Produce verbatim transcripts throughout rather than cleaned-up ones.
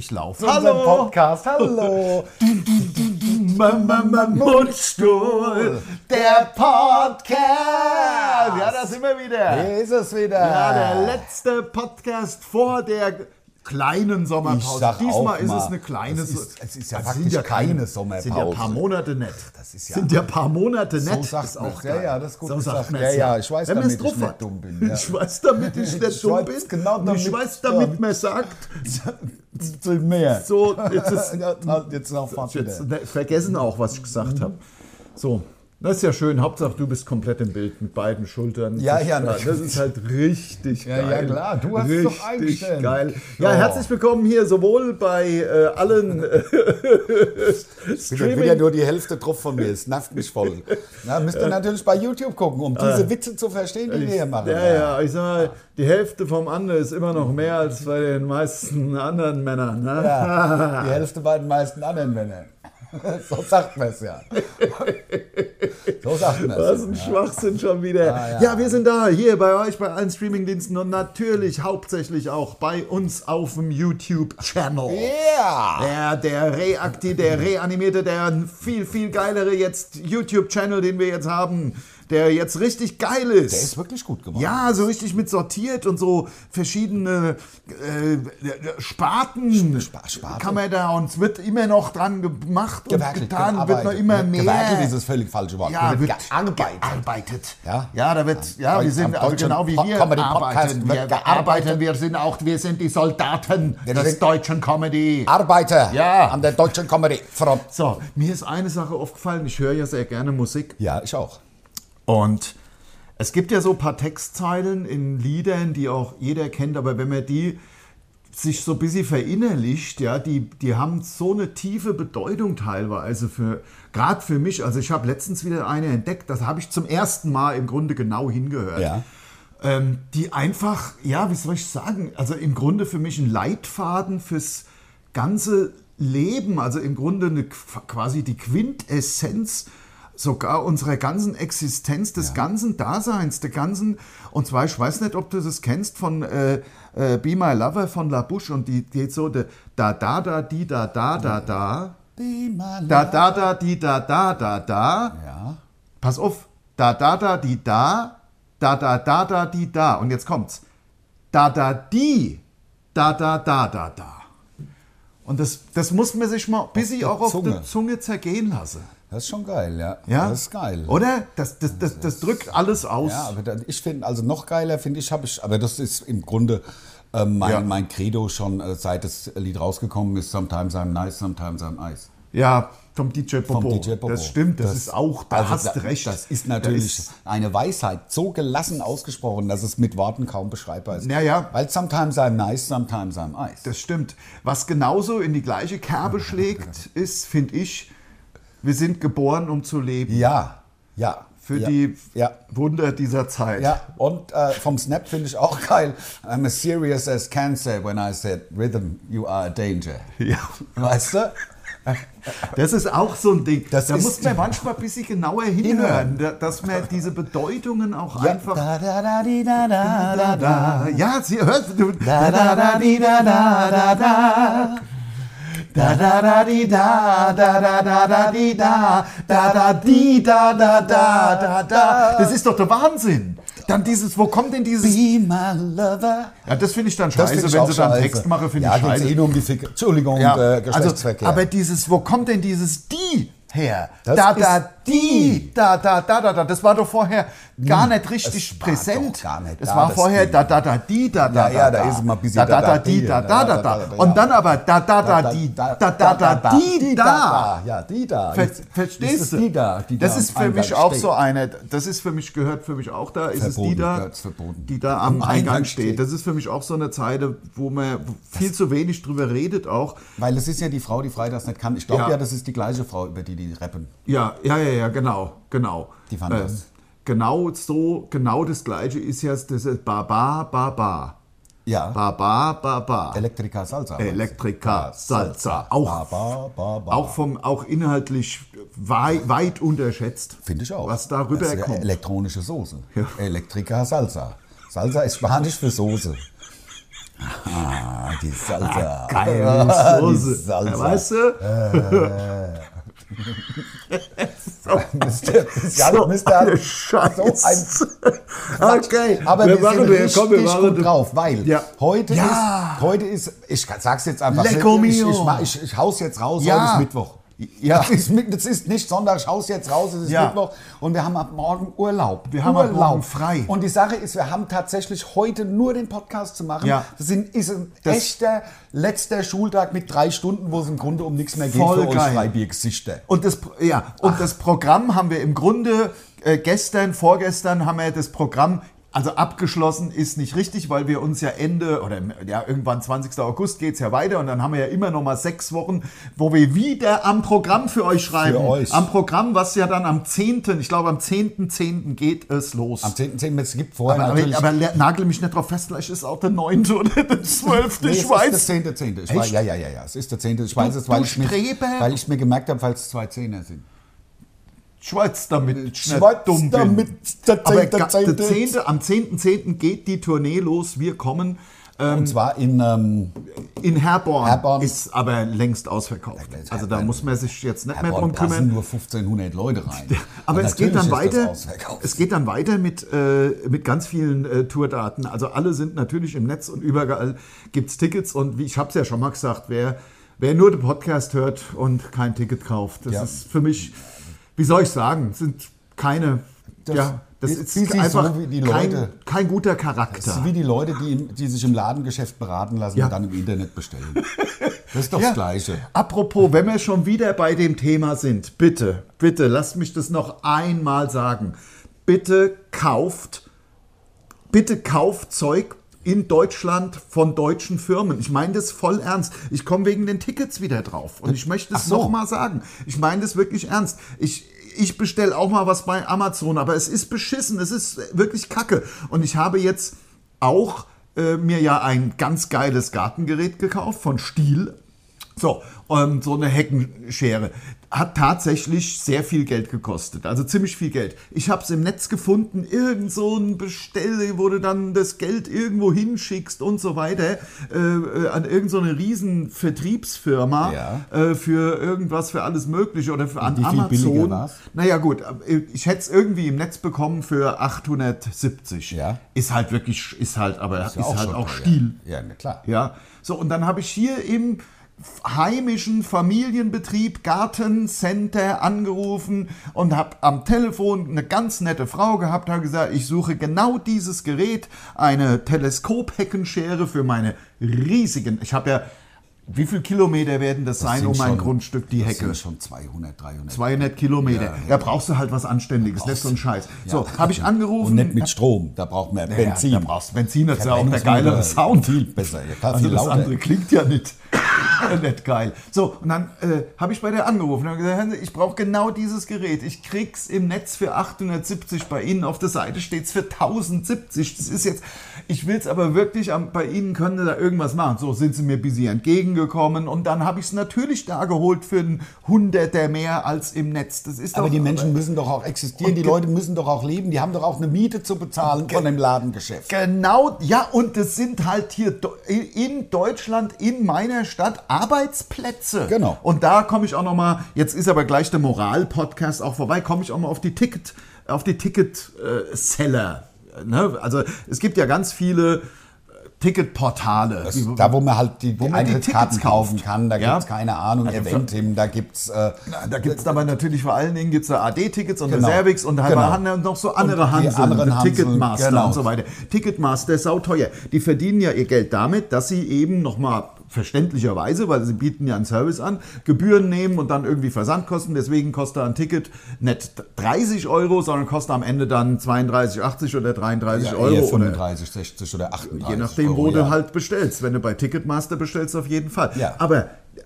Ich laufe. Hallo. Podcast. Hallo. Mundstuhl, der Podcast. Ja, da sind wir wieder. Hier ist es wieder. Ja, der letzte Podcast vor der kleinen Sommerpause. Ich sag Diesmal auch ist mal, es eine kleine es ist, es ist ja also faktisch sind keine keine Sommerpause. Sind ja ein paar Monate nett. Das ist ja- sind ja ein paar Monate nett. So sagt ist man's. auch Ja, geil. ja, das ist gut so gesagt. sagt man's Ja, ja, ich weiß, Wenn damit man's ich drauf nicht hat. dumm bin, ja. Ich weiß, damit ich nicht Ich dumm weiß bin. genau, Und ich damit- weiß, damit damit- man sagt, Zu mehr. so, jetzt ist Ja, jetzt noch fast Jetzt wieder. ne, vergessen auch, was ich gesagt habe. So, das ist ja schön. Hauptsache, du bist komplett im Bild mit beiden Schultern. Ja, ja, Das ist halt richtig Ja, ja, geil. klar. Du hast es richtig doch eingestellt. geil. Ja, Ja. herzlich willkommen hier sowohl bei äh, allen äh, Ich will ja nur die Hälfte drauf von mir. Es nervt mich voll. Na, müsst ihr natürlich bei YouTube gucken, um diese Witze zu verstehen, die wir hier machen. Ja, ja, ich sag mal, die Hälfte vom anderen ist immer noch mehr als bei den meisten anderen Männern. Ne? Ja, die Hälfte bei den meisten anderen Männern. So sagt man es ja. So sagt man es. Was ein Schwachsinn schon wieder. Ah, ja. ja. wir sind da, hier bei euch, bei allen Streamingdiensten und natürlich hauptsächlich auch bei uns auf dem YouTube-Channel. Ja! Der, der reakti, der reanimierte, der viel, viel geilere jetzt YouTube-Channel, den wir jetzt haben, der jetzt richtig geil ist. Der ist wirklich gut gemacht. Ja, so richtig mit sortiert und so verschiedene äh, Sparten Sp- Sparte. kann man da, und es wird immer noch dran gemacht und Gewerkelt, getan, wird noch gearbeitet. immer mehr. Gewerkelt ist das völlig falsche Wort. Ja, Da wird gearbeitet. gearbeitet. Ja. ja, da wird, ja, Am wir sind also deutschen genau wie Pod- wir Comedy Podcast arbeiten. wird Wir gearbeitet. arbeiten, wir sind auch, wir sind die Soldaten Wir des sind- deutschen Comedy. Arbeiter Ja. an der deutschen Comedy Front. So, mir ist eine Sache aufgefallen, ich höre ja sehr gerne Musik. Ja, ich auch. Und es gibt ja so ein paar Textzeilen in Liedern, die auch jeder kennt, aber wenn man die sich so ein bisschen verinnerlicht, ja, die, die haben so eine tiefe Bedeutung teilweise für, gerade für mich. Also ich habe letztens wieder eine entdeckt, das habe ich zum ersten Mal im Grunde genau hingehört. Ja. Ähm, die einfach, ja, wie soll ich sagen, also im Grunde für mich ein Leitfaden fürs ganze Leben, also im Grunde eine, quasi die Quintessenz sogar unserer ganzen Existenz, des Ja. ganzen Daseins, der ganzen, und zwar, ich weiß nicht, ob du das kennst, von äh, äh, Be My Lover von La Bouche, und die geht so, de, da, da, da, die, da, da, da, da, Be my da, love. da, da, die, da, da, da, da, Ja. pass auf, da, da, da, die, da, da, da, da, da, die, da, und jetzt kommt's, da, da, die, da, da, da, da, da. Und das, das muss man sich mal ein bisschen der auch auf Zunge. der Zunge zergehen lassen. Das ist schon geil, ja. Ja? Das ist geil. Oder? Das, das, das, das drückt alles aus. Ja, aber da, ich finde, also noch geiler finde ich, habe ich, aber das ist im Grunde äh, mein, Ja. mein Credo schon, äh, seit das Lied rausgekommen ist, Sometimes I'm nice, sometimes I'm ice. Ja, vom D J Popo. Vom D J Popo. Das stimmt, das, ist auch, da also hast da, du recht. Das ist natürlich Da ist- eine Weisheit, so gelassen ausgesprochen, dass es mit Worten kaum beschreibbar ist. Ja, ja. Weil sometimes I'm nice, sometimes I'm ice. Das stimmt. Was genauso in die gleiche Kerbe schlägt, ist, finde ich, wir sind geboren, um zu leben. Ja, ja. Für ja, die ja. Wunder dieser Zeit. Ja, und äh, vom Snap finde ich auch geil. I'm as serious as cancer when I said, Rhythm, you are a danger. Ja. Weißt du? Das ist auch so ein Ding. Das da ist- muss man manchmal ein bisschen genauer hinhören, da- dass man diese Bedeutungen auch einfach... Da, da, da, di, da, da, da, da. Da, ja, sie hört du. Da, da, da, di, da, da, da, da. Da da da di da, da da da da di da, da da di da da da da da. Das ist doch der Wahnsinn. Dann dieses, wo kommt denn dieses? Be my lover. Ja, das finde ich dann Das scheiße, find ich wenn auch sie dann scheiße. Text machen, finde ja, ich geht's scheiße. eh nur um die Fick Entschuldigung, Ja, äh, also, Geschlechtsverkehr. aber dieses, wo kommt denn dieses die her? Das da, ist da, die, da, da, da, da, da. Das war doch vorher gar nicht es richtig war präsent. doch gar nicht Es da, war das vorher Ding. da, da, da, die, da, da, Ja, ja, da, da ist immer ein bisschen da, da, da, da, da, die, die, da, da, da, da, da, da, da. da, Und ja. dann aber da, da, da, die, da, da, da, die, da. Ja, die da. Ver Ist verstehst es du? die da, die das da ist am für mich Eingang auch steht. so eine, das ist für mich, gehört für mich auch da, ist es Verboten, die da, ja, ist verboten. die da am Am Eingang Eingang steht. steht. Das ist für mich auch so eine Zeile, wo man viel zu wenig drüber redet auch. Weil es ist ja die Frau, die freitags nicht kann. Ich glaube Ja. ja. das ist die gleiche Frau, über die die rappen. Ja, ja, ja, ja, genau, genau. Die fand das. Genau so, genau das Gleiche ist ja das ist Baba, Baba. Ja. Baba, Baba. Elektrika Salsa. Elektrika, Salsa. Auch, Ba, ba, ba. auch, vom, auch inhaltlich wei weit unterschätzt. Finde ich auch. Was da Das ist ja rüberkommt. elektronische Soße. Ja. Elektrika Salsa. Salsa ist Spanisch für Soße. Ah, die Salsa. Ah, geile Ah, die Soße. Salsa. Ja, weißt du? Äh. So. Mister Ja, So Mister eine Scheiße. So ein Okay. Aber wir, Wir machen sind den- richtig komm, wir machen gut drauf, weil Ja. heute, Ja. ist, heute ist, ich sag's jetzt einfach, Lecco ich, ich, mio. ich, ich, ich hau's jetzt raus, Ja. heute ist Mittwoch. Ja. Das ist, mit- das ist nicht Sonntag, ich hau's jetzt raus, es ist Ja. Mittwoch und wir haben ab morgen Urlaub. Wir haben ab morgen frei. Und die Sache ist, wir haben tatsächlich heute nur den Podcast zu machen. Ja. Das sind, ist ein Das- echter letzter Schultag mit drei Stunden, wo es im Grunde um nichts mehr geht Voll für euch geil. Freibiergesichter. Und das, ja, und das Programm haben wir im Grunde äh, gestern, vorgestern haben wir das Programm, also abgeschlossen ist nicht richtig, weil wir uns ja Ende oder ja, irgendwann zwanzigsten August geht es ja weiter und dann haben wir ja immer noch mal sechs Wochen, wo wir wieder am Programm für euch schreiben. Für euch. Am Programm, was ja dann am zehnten, ich glaube am zehnten zehnten geht es los. Am zehnten zehnten es gibt vorher aber, natürlich... aber, aber le- nagel mich nicht drauf fest, vielleicht ist auch der neunte oder der zwölfte. Nee, ich es ist weiß. der zehnte zehnte Ich weiß, Echt? ja, ja, ja, ja, es ist der zehnte Ich weiß Du- es, weil du ich, mir, Streber. weil ich mir gemerkt habe, weil es zwei Zehner sind. Schweiz damit, ich Schweiz nicht dumm bin. damit, der Aber zehnte ga- zehnte der zehnte am zehnten zehnten geht die Tournee los. Wir kommen Und zwar in... Ähm, in Herborn, Herborn. ist aber längst ausverkauft. Ja, Also da Herborn. muss man sich jetzt nicht mehr Herborn drum passen kümmern. nur fünfzehnhundert Leute rein. Aber Und es geht dann natürlich ist das weiter. ausverkauft. Es geht dann weiter mit, äh, mit ganz vielen äh, Tourdaten. Also alle sind natürlich im Netz und überall gibt es Tickets. Und wie ich habe es ja schon mal gesagt, wer, wer nur den Podcast hört und kein Ticket kauft, das Ja. ist für mich, wie soll ich sagen, sind keine. Das ja, das ist ist busy einfach so wie die kein, Leute. kein guter Das Charakter. ist wie die Leute, die, im, die sich im Ladengeschäft beraten lassen Ja. und dann im Internet bestellen. Das ist doch Ja. das Gleiche. Apropos, wenn wir schon wieder bei dem Thema sind, bitte, bitte, lasst mich das noch einmal sagen. Bitte kauft, bitte kauft Zeug in Deutschland von deutschen Firmen. Ich meine das voll ernst. Ich komme wegen den Tickets wieder drauf. Und ich möchte es Ach so. nochmal sagen. Ich meine das wirklich ernst. Ich, ich bestelle auch mal was bei Amazon, aber es ist beschissen. Es ist wirklich kacke. Und ich habe jetzt auch äh, mir ja ein ganz geiles Gartengerät gekauft von Stihl. So, ähm, so eine Heckenschere. Hat tatsächlich sehr viel Geld gekostet, also ziemlich viel Geld. Ich habe es im Netz gefunden, irgend so ein Bestell, wo du dann das Geld irgendwo hinschickst und so weiter, äh, äh, an irgend so eine riesen Vertriebsfirma Ja. äh, für irgendwas, für alles Mögliche oder für, an wie viel billiger Amazon. war's? Naja gut, äh, ich hätte es irgendwie im Netz bekommen für achthundertsiebzig. Ja. Ist halt wirklich, ist halt, aber ist, ja halt schon auch teuer. Stiel. Ja, na klar. Ja, so und dann habe ich hier im heimischen Familienbetrieb Gartencenter angerufen und habe am Telefon eine ganz nette Frau gehabt, habe gesagt, ich suche genau dieses Gerät, eine Teleskop-Heckenschere für meine riesigen, ich habe ja, wie viel Kilometer werden das, sein sind um ein schon- Grundstück, die Das Hecke? sind schon zweihundert, dreihundert. zweihundert Kilometer. Ja, ja. Da brauchst du halt was Anständiges, nicht so ein Scheiß. So, Ja. habe ich angerufen. Und nicht mit Strom, da braucht man Benzin. Ja, da brauchst du Benzin, das ist ja auch der Verbrennungsmotor, geilere Sound. Viel besser, ja, klar, Also viel das lauter. andere klingt ja nicht, nicht geil. So, und dann äh, habe ich bei der angerufen und habe gesagt, hören Sie, ich brauche genau dieses Gerät. Ich krieg's im Netz für achthundertsiebzig, bei Ihnen auf der Seite steht es für tausendsiebzig. Das ist jetzt, ich will es aber wirklich, am- bei Ihnen können Sie da irgendwas machen. So sind Sie mir ein bisschen entgegengekommen und dann habe ich es natürlich da geholt für einen Hunderter mehr als im Netz. Das ist Aber doch, die Menschen müssen doch auch existieren, Und die ge- Leute müssen doch auch leben, die haben doch auch eine Miete zu bezahlen von dem Ladengeschäft. Genau, ja, und es sind halt hier do- in Deutschland, in meiner Stadt Arbeitsplätze. Genau. Und da komme ich auch noch mal, jetzt ist aber gleich der Moral-Podcast auch vorbei, komme ich auch mal auf die Ticket, auf die Ticket-Seller. Ne? Also es gibt ja ganz viele äh, Ticketportale. Das, die- da, wo man halt die, die man die Eintrittskarten Tickets kaufen kauft. kann, da Ja. gibt es keine Ahnung, Da gibt's Eventim, da gibt es... Äh, Da gibt es aber natürlich vor allen Dingen gibt's da A D-Tickets und Genau. Reservix und halt Genau. haben noch so andere Und die Hanseln, anderen Hanseln, Ticketmaster genau. und so weiter. Ticketmaster ist sauteuer. Die verdienen ja ihr Geld damit, dass sie eben nochmal verständlicherweise, weil sie bieten ja einen Service an, Gebühren nehmen und dann irgendwie Versandkosten. Deswegen kostet ein Ticket nicht dreißig Euro, sondern kostet am Ende dann zweiunddreißig achtzig oder dreiunddreißig ja, Euro. eher Oder fünfunddreißig, sechzig oder achtunddreißig je nachdem, Euro, wo ja. du halt bestellst. Wenn du bei Ticketmaster bestellst, auf jeden Fall. Ja. Aber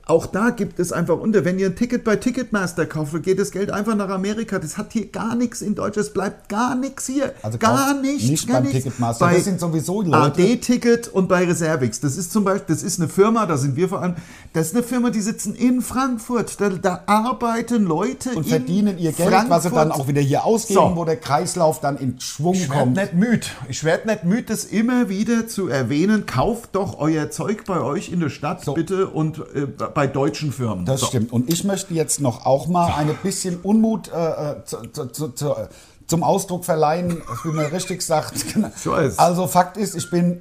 auch da gibt es einfach unter, wenn ihr ein Ticket bei Ticketmaster kauft, geht das Geld einfach nach Amerika. Das hat hier gar nichts in Deutschland, es bleibt gar nichts hier. Also gar nichts. Nicht gar beim nichts. Ticketmaster, bei das sind sowieso Leute. A D-Ticket und bei Reservix. Das ist zum Beispiel, das ist eine Firma, da sind wir vor allem, das ist eine Firma, die sitzen in Frankfurt. Da, da arbeiten Leute und in verdienen ihr Geld, Frankfurt. was sie dann auch wieder hier ausgeben, So. wo der Kreislauf dann in Schwung Ich werde kommt. nicht müde. Ich werde nicht müde, das immer wieder zu erwähnen. Kauft doch euer Zeug bei euch in der Stadt, So. bitte, und äh, bei deutschen Firmen. Das So. stimmt. Und ich möchte jetzt noch auch mal ein bisschen Unmut äh, zu, zu, zu, zu, zum Ausdruck verleihen, wie man richtig sagt. So ist. Also Fakt ist, ich bin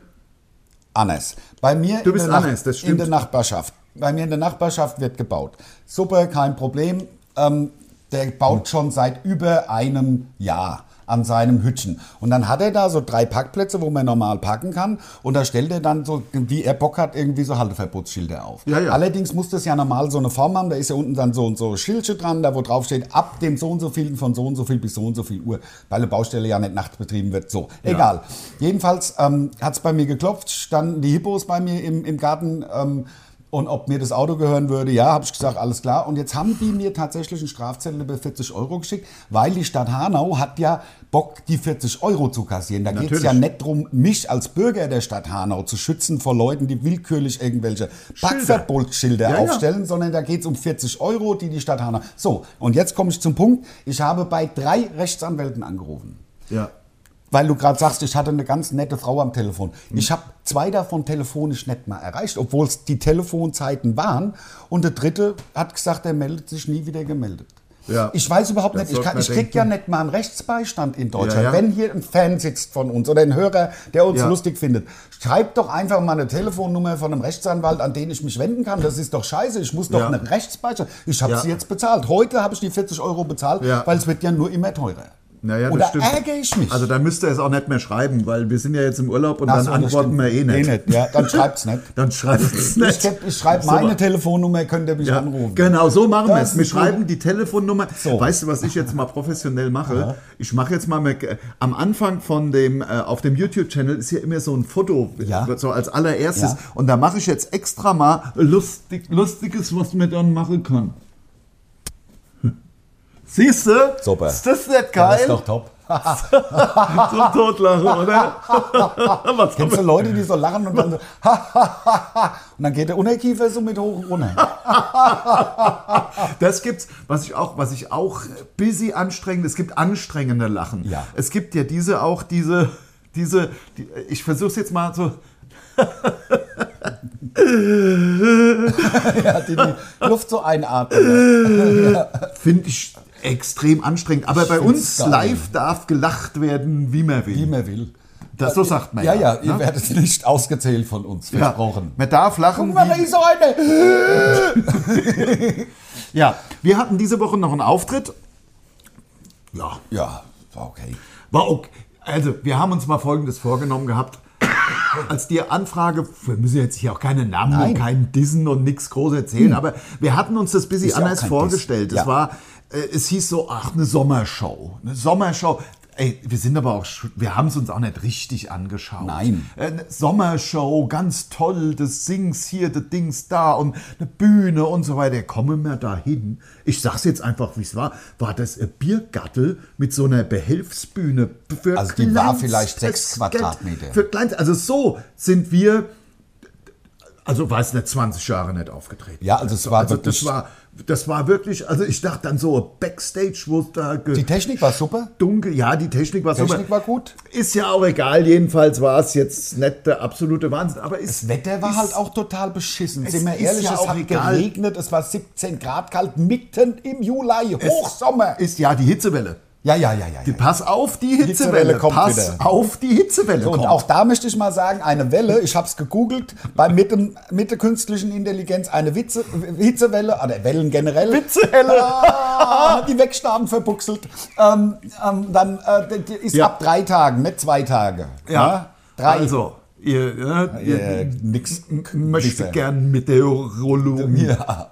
anders. Bei mir Du in, bist der anders, das in stimmt. der Nachbarschaft. Bei mir in der Nachbarschaft wird gebaut. Super, kein Problem. Ähm, der baut schon seit über einem Jahr an seinem Hütchen. Und dann hat er da so drei Parkplätze, wo man normal parken kann. Und da stellt er dann so, wie er Bock hat, irgendwie so Halteverbotsschilder auf. Ja, ja. Allerdings muss das ja normal so eine Form haben. Da ist ja unten dann so und so Schildchen dran, da wo drauf steht, ab dem so und so viel, von so und so viel bis so und so viel Uhr, weil eine Baustelle ja nicht nachts betrieben wird. So, Ja. egal. Jedenfalls ähm, hat es bei mir geklopft, standen die Hippos bei mir im, im Garten. Ähm, Und ob mir das Auto gehören würde, ja, habe ich gesagt, alles klar. Und jetzt haben die mir tatsächlich einen Strafzettel über vierzig Euro geschickt, weil die Stadt Hanau hat ja Bock, die vierzig Euro zu kassieren. Da geht es ja nicht darum, mich als Bürger der Stadt Hanau zu schützen vor Leuten, die willkürlich irgendwelche Parkverbotsschilder Ja, ja. aufstellen, sondern da geht es um vierzig Euro, die die Stadt Hanau... So, und jetzt komme ich zum Punkt. Ich habe bei drei Rechtsanwälten angerufen. Ja. Weil du gerade sagst, ich hatte eine ganz nette Frau am Telefon. Ich habe zwei davon telefonisch nicht mal erreicht, obwohl es die Telefonzeiten waren. Und der dritte hat gesagt, er meldet sich nie wieder gemeldet. Ja. Ich weiß überhaupt Das nicht, ich, sollte kann, man ich krieg denken. ja nicht mal einen Rechtsbeistand in Deutschland. Ja, ja. Wenn hier ein Fan sitzt von uns oder ein Hörer, der uns Ja. lustig findet, schreibt doch einfach mal eine Telefonnummer von einem Rechtsanwalt, an den ich mich wenden kann. Das ist doch scheiße, ich muss doch Ja. einen Rechtsbeistand. Ich habe Ja. sie jetzt bezahlt. Heute habe ich die vierzig Euro bezahlt, Ja. weil es wird ja nur immer teurer. Naja, Oder das stimmt. ärgere ich mich? Also da müsste er es auch nicht mehr schreiben, weil wir sind ja jetzt im Urlaub und Ach dann so, das antworten stimmt. wir eh nicht. Eh nicht. Ja, dann schreibt's nicht. Dann schreibt es Ich, nicht. geb- ich schreibe Super. meine Telefonnummer, könnt ihr mich Ja, anrufen. genau, so machen wir Das es. Wir ist schreiben gut. die Telefonnummer. So. Weißt du, was ich jetzt mal professionell mache? Ich mache jetzt mal mit, äh, am Anfang von dem, äh, auf dem YouTube-Channel ist hier immer so ein Foto, Ja. so als allererstes. Ja. Und da mache ich jetzt extra mal lustig, Lustiges, was man dann machen kann. Siehst du? Super. Ist das nicht geil? Das ist doch top. Zum Totlachen, oder? Was Kennst du Leute, die so lachen und dann so und dann geht der Unterkiefer so mit hoch und runter. Das gibt's, was ich auch, was ich auch busy anstrengend, es gibt anstrengende Lachen. Ja. Es gibt ja diese auch diese, diese, die, ich versuch's jetzt mal so. Ja, die, die Luft so einatmen. Ja. Finde ich extrem anstrengend. Aber bei find's uns geil. live darf gelacht werden, wie man will. Wie man will. Das so sagt man Ja, ja. ja, ihr ne? werdet nicht ausgezählt von uns, Ja. versprochen. Man darf lachen. Guck mal, da wie, ist so eine. ja, wir hatten diese Woche noch einen Auftritt. Ja, Ja, war okay. war okay. Also, wir haben uns mal Folgendes vorgenommen gehabt. Als die Anfrage, wir müssen jetzt hier auch keine Namen Nein. und keinen Dissen und nichts groß erzählen, aber wir hatten uns das ein bisschen Ist ja auch anders kein vorgestellt. Diss. Es Ja. war, äh, es hieß so, ach, eine Sommershow. Eine Sommershow. Ey, wir sind aber auch, sch- wir haben es uns auch nicht richtig angeschaut. Nein. Äh, Eine Sommershow, ganz toll, das Sings hier, das Dings da und eine Bühne und so weiter. Kommen wir da hin. Ich sag's jetzt einfach, wie es war. War das ein Biergattel mit so einer Behelfsbühne? Für Also die war kleinstes vielleicht sechs Geld. Quadratmeter. Für kleinst, also so sind wir, also weiß nicht, zwanzig Jahre nicht aufgetreten. Ja, also es war also wirklich- das war, das war wirklich, also ich dachte dann so Backstage, wo es da ge- Die Technik war super. dunkel, ja, die Technik war super. Technik war gut. Ist ja auch egal, jedenfalls war es jetzt nicht der absolute Wahnsinn, aber ist, Das Wetter war ist, halt auch total beschissen. es Sind wir ist ehrlich, ja es auch hat egal. geregnet, es war siebzehn Grad kalt, mitten im Juli, Hochsommer. ist ja die Hitzewelle. Ja, ja, ja, ja. Die, ja. pass auf die Hitzewelle, Hitzewelle kommt pass wieder. auf die Hitzewelle So, und kommt. auch da möchte ich mal sagen, eine Welle, ich habe es gegoogelt, bei mit, dem, mit der künstlichen Intelligenz eine Witze, Hitzewelle, oder Wellen generell. Witzehelle. Ah, die Wegstarben verbuchselt. Ähm, ähm, dann äh, die ist Ja. ab drei Tagen, nicht zwei Tage. ja, Drei. also, ihr, ja, ihr Äh, nix. möchte Wisser. gern Meteorologie. Ja.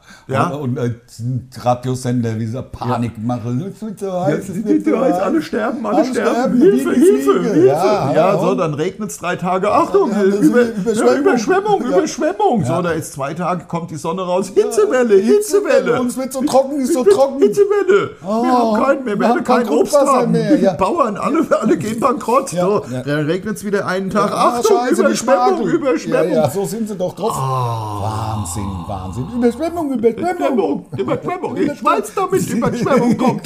Ja. Und, und äh, Radiosender, wie so Panik machen. Es wird so heiß, es wird so heiß, alle sterben, alle, alle sterben. sterben, Hilfe, die Hilfe, Fliege. Hilfe. Ja, Ja, ja, so, und- dann regnet es drei Tage. Achtung, Ja, das ist über, Überschwemmung. ja, Überschwemmung, Ja. Überschwemmung. So, Ja. da ist zwei Tage, kommt die Sonne raus. Hitzewelle, Hitzewelle. Und es wird so trocken, ist so trocken. Hitzewelle. Oh, wir haben kein, wir wir werden haben kein kein Obst Grundwasser haben. mehr, ja. Die Bauern, alle, alle gehen bankrott. Ja, So, ja. dann regnet es wieder einen Tag. Ah, Achtung, Scheiße, die Überschwemmung, Spargel. Überschwemmung. Ja, ja, so sind sie doch drauf. Wahnsinn, Wahnsinn. Überschwemmung, Überschwemmung. Überschwemmung, Überschwemmung. Die Schweiz damit Überschwemmung kommt.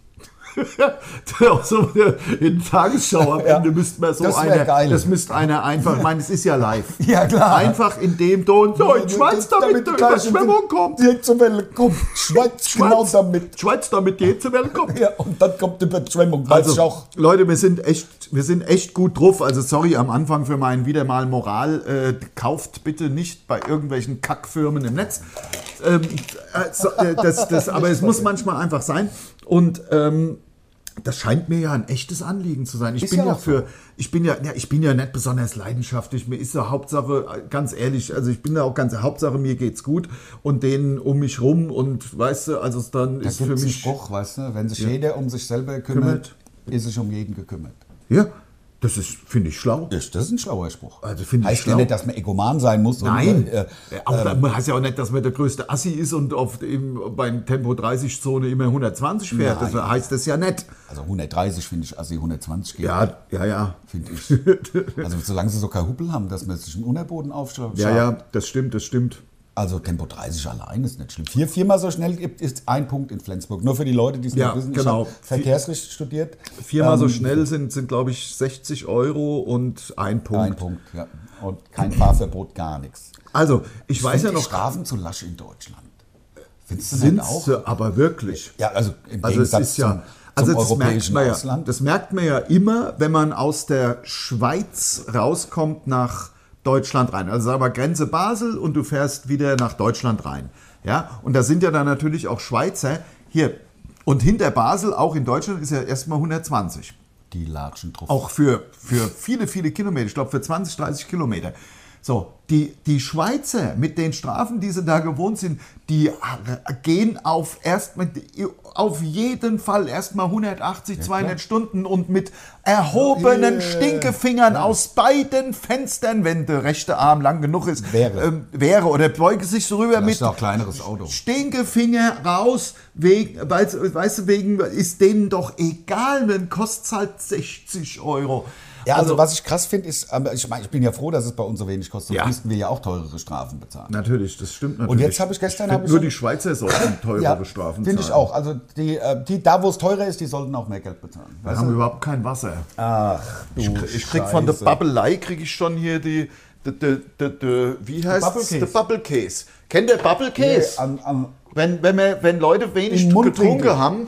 Auch so in Tagesschau am Ja. Ende müsste man so Das wär einer, geil. das müsste einer einfach, ich meine, es ist ja live. Ja, klar. Einfach in dem Ton, so in Schweiz damit die Überschwemmung kommt. Die Hitzewelle kommt. Schweiz genau damit. Schweiz damit die Hitzewelle kommt. Ja, und dann kommt die Überschwemmung. Weiß ich Also, auch. Leute, wir sind echt, wir sind echt gut drauf. Also sorry am Anfang für meinen wieder mal Moral. Äh, kauft bitte nicht bei irgendwelchen Kackfirmen im Netz. Ähm, äh, so, äh, das, das, aber es muss manchmal einfach sein. Und ähm, das scheint mir ja ein echtes Anliegen zu sein. Ich Ist bin ja ja auch für, ich bin ja, ja, ich bin ja nicht besonders leidenschaftlich. Mir ist ja Hauptsache, ganz ehrlich, also ich bin da auch ganz Hauptsache, mir geht's gut und denen um mich rum und weißt du, also es dann Da ist für gibt es einen mich Spruch, weißt du, wenn sich jeder um sich selber kümmert, Kümmert. ist sich um jeden gekümmert. ja, das ist, finde ich, schlau. Das ist ein schlauer Spruch. Also finde ich heißt ja schlau. nicht, dass man Egoman sein muss. Nein, Und, äh, auch, man heißt ja auch nicht, dass man der größte Assi ist und auf dem, bei Tempo dreißig Zone immer hundertzwanzig fährt. Nein. Das heißt das ja nicht. also hundertdreißig finde ich, also hundertzwanzig geht. Ja, ja, ja. Finde ich. Also solange sie so kein Huppel haben, dass man sich im Unterboden aufschraubt. Ja, ja, das stimmt, das stimmt. Also Tempo dreißig allein ist nicht schlimm. Vier, viermal so schnell gibt ist ein Punkt in Flensburg. Nur für die Leute, die es Ja, nicht wissen. genau. Ich habe Verkehrsrecht studiert. Viermal so Ähm, schnell sind, sind glaube ich, sechzig Euro und ein Punkt. Ein Punkt, ja. Und kein Fahrverbot, gar nichts. Also, ich weiß ja Find die noch, Strafen zu lasch in Deutschland. Findest du sind nicht auch? sie aber wirklich. Ja, also im Also es Gegensatz ist ja, zum, also zum das merkt, europäischen man ja, Ausland. das merkt man ja immer, wenn man aus der Schweiz rauskommt nach Deutschland rein. Also sagen wir Grenze Basel und du fährst wieder nach Deutschland rein. Ja, und da sind ja dann natürlich auch Schweizer hier. Und hinter Basel, auch in Deutschland, ist ja erstmal hundertzwanzig. Die latschen drauf. Auch für, für viele, viele Kilometer. Ich glaube, für zwanzig, dreißig Kilometer. So, die, die Schweizer mit den Strafen, die sie da gewohnt sind, die gehen auf erstmal auf jeden Fall erstmal hundertachtzig, zweihundert Stunden und mit erhobenen Yeah. Stinkefingern aus beiden Fenstern, wenn der rechte Arm lang genug ist, Wäre. ähm, wäre oder beuge sich so rüber Vielleicht mit auch kleineres Auto. Stinkefinger raus, wegen, weißt, weißt du, wegen, ist denen doch egal, dann kostet es halt sechzig Euro. Ja, also, was ich krass finde, ist, aber ich meine, ich bin ja froh, dass es bei uns so wenig kostet. Ja. Sonst müssten wir ja auch teurere Strafen bezahlen. Natürlich, das stimmt natürlich. Und jetzt habe ich gestern Ich habe find, ich nur schon- die Schweizer sollten teurere Ja, Strafen finde ich zahlen. auch. Also die, äh, die, da wo es teurer ist, die sollten auch mehr Geld bezahlen. Wir Weißt haben du? überhaupt kein Wasser. Ach, du Ich, krieg- ich krieg von der Scheiße. Babbelei kriege ich schon hier die, die, die, die, die wie heißt Bubble es? Case. Der Bubble Case. Kennt der Bubble Case? Nee, an, an, wenn, wenn, wir, wenn Leute wenig Im Mundwinkel. getrunken haben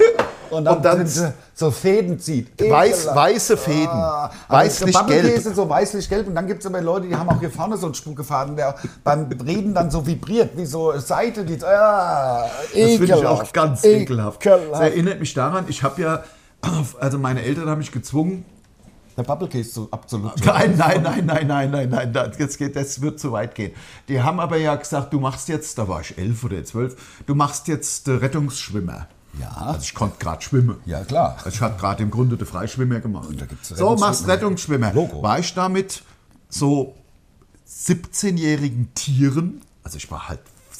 und dann, und dann so- so Fäden zieht. weiß, Ekelhaft. weiße Fäden, Ah, weißlich also gelb. Bubble-Käse so weißlich-gelb und dann gibt es aber Leute, die haben auch hier vorne so einen Spuckefaden, der beim Reden dann so vibriert, wie so Seite, die ah, Das finde ich auch ekelhaft, ganz ekelhaft. ekelhaft. Das erinnert mich daran, ich habe ja, also meine Eltern haben mich gezwungen, Der Bubble-Käse so absolut. Nein, nein, nein, nein, nein, nein, nein, das, das, geht, das wird zu weit gehen. Die haben aber ja gesagt, du machst jetzt, da war ich elf oder zwölf, du machst jetzt äh, Rettungsschwimmer. Ja. Also ich konnte gerade schwimmen. Ja, klar. Also ich habe gerade im Grunde den Freischwimmer gemacht. da gibt's So, Rettungsschwimmer. machst Rettungsschwimmer. Logo. War ich da mit so siebzehnjährigen Tieren, also ich war halt